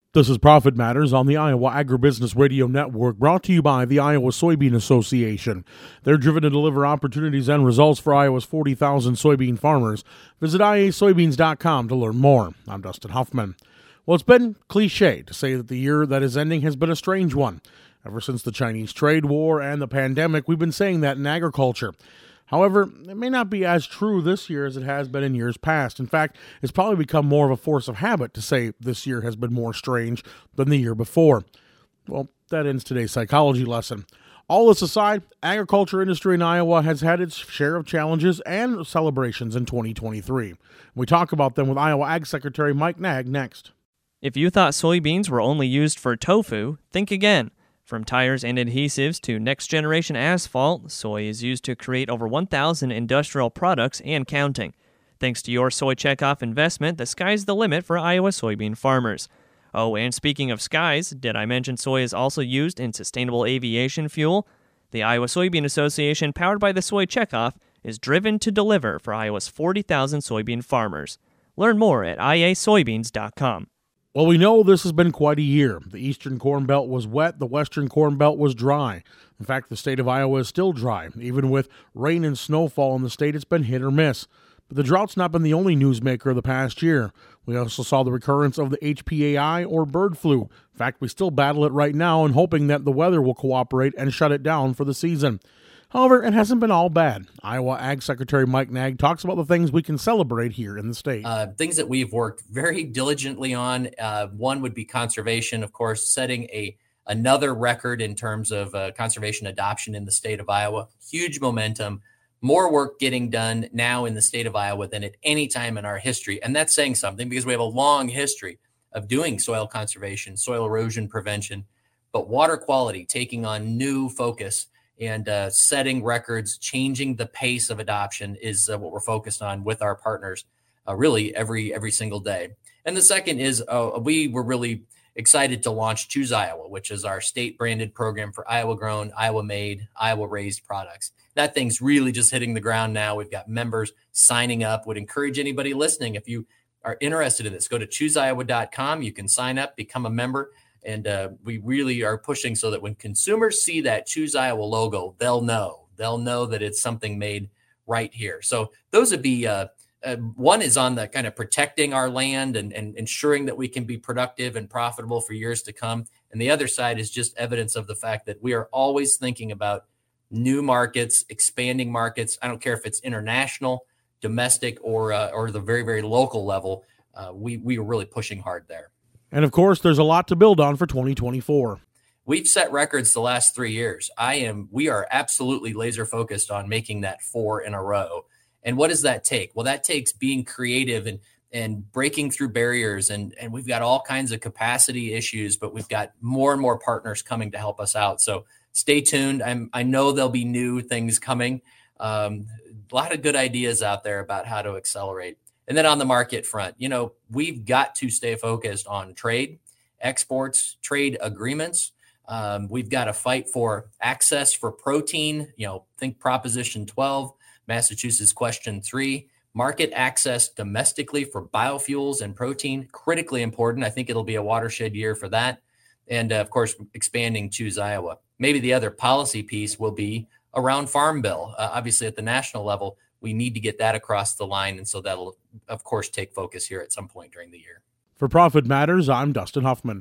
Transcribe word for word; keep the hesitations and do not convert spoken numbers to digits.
This is Profit Matters on the Iowa Agribusiness Radio Network, brought to you by the Iowa Soybean Association. They're driven to deliver opportunities and results for Iowa's forty thousand soybean farmers. Visit I A soybeans dot com to learn more. I'm Dustin Huffman. Well, it's been cliche to say that the year that is ending has been a strange one. Ever since the Chinese trade war and the pandemic, we've been saying that in agriculture. However, it may not be as true this year as it has been in years past. In fact, it's probably become more of a force of habit to say this year has been more strange than the year before. Well, that ends today's psychology lesson. All this aside, agriculture industry in Iowa has had its share of challenges and celebrations in twenty twenty-three. We talk about them with Iowa Ag Secretary Mike Naig next. If you thought soybeans were only used for tofu, think again. From tires and adhesives to next-generation asphalt, soy is used to create over one thousand industrial products and counting. Thanks to your Soy Checkoff investment, the sky's the limit for Iowa soybean farmers. Oh, and speaking of skies, did I mention soy is also used in sustainable aviation fuel? The Iowa Soybean Association, powered by the Soy Checkoff, is driven to deliver for Iowa's forty thousand soybean farmers. Learn more at I A soybeans dot com. Well, we know this has been quite a year. The eastern Corn Belt was wet, the western Corn Belt was dry. In fact, the state of Iowa is still dry. Even with rain and snowfall in the state, it's been hit or miss. But the drought's not been the only newsmaker of the past year. We also saw the recurrence of the H P A I, or bird flu. In fact, we still battle it right now and hoping that the weather will cooperate and shut it down for the season. However, it hasn't been all bad. Iowa Ag Secretary Mike Naig talks about the things we can celebrate here in the state. Uh, things that we've worked very diligently on. Uh, one would be conservation, of course, setting a another record in terms of uh, conservation adoption in the state of Iowa. Huge momentum, more work getting done now in the state of Iowa than at any time in our history. And that's saying something because we have a long history of doing soil conservation, soil erosion prevention, but water quality taking on new focus. And uh, setting records, changing the pace of adoption is uh, what we're focused on with our partners uh, really every every single day. And the second is uh, we were really excited to launch Choose Iowa, which is our state-branded program for Iowa-grown, Iowa-made, Iowa-raised products. That thing's really just hitting the ground now. We've got members signing up. Would encourage anybody listening, if you are interested in this, go to choose iowa dot com. You can sign up, become a member. And uh, we really are pushing so that when consumers see that Choose Iowa logo, they'll know. They'll know that it's something made right here. So those would be, uh, uh, one is on the kind of protecting our land and, and ensuring that we can be productive and profitable for years to come. And the other side is just evidence of the fact that we are always thinking about new markets, expanding markets. I don't care if it's international, domestic, or uh, or the very, very local level. Uh, we, we are really pushing hard there. And of course, there's a lot to build on for twenty twenty-four. We've set records the last three years. I am, we are absolutely laser focused on making that four in a row. And what does that take? Well, that takes being creative and, and breaking through barriers. And, and we've got all kinds of capacity issues, but we've got more and more partners coming to help us out. So stay tuned. I'm, I know there'll be new things coming. Um, a lot of good ideas out there about how to accelerate. And then on the market front, you know, we've got to stay focused on trade, exports, trade agreements. Um, we've got to fight for access for protein. You know, think Proposition twelve, Massachusetts Question three, market access domestically for biofuels and protein, critically important. I think it'll be a watershed year for that. And uh, of course, expanding Choose Iowa. Maybe the other policy piece will be around Farm Bill. Uh, obviously, at the national level, we need to get that across the line. And so that'll, of course, take focus here at some point during the year. For Profit Matters, I'm Dustin Huffman.